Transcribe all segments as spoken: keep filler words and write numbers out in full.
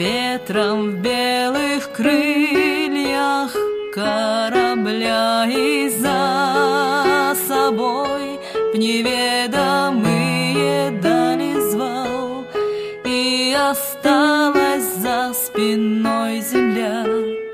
ветром в белых крыльях корабля, и за собой в неведомые дали звал, и осталась за спиной земля.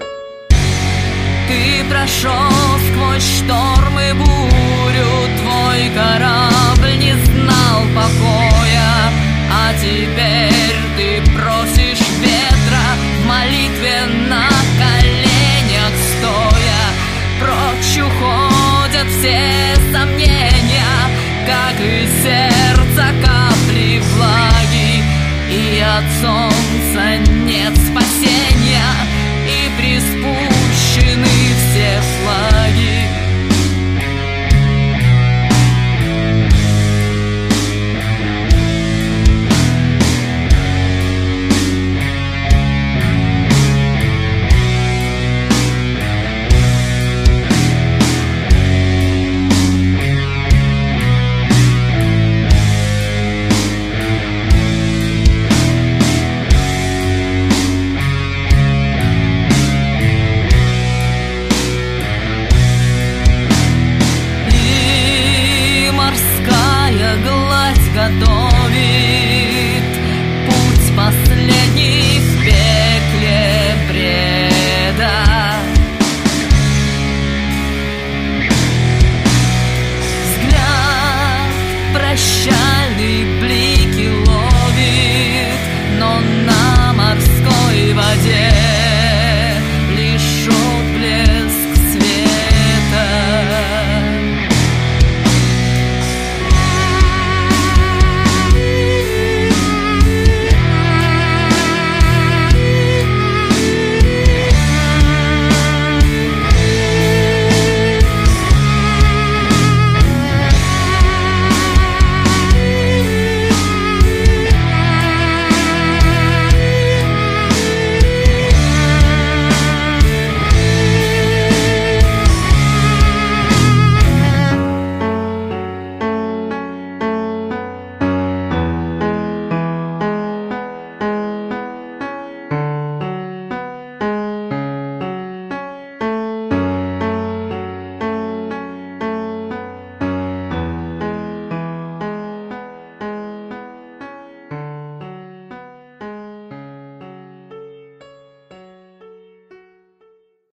Ты прошел сквозь шторм и бурю, твой корабль не знал покоя, а теперь ты просишь ветра в молитве на коленях стоя. Прочь уходят все сомнения, как из сердца капли влаги, и от солнца нет спасения, и приспустят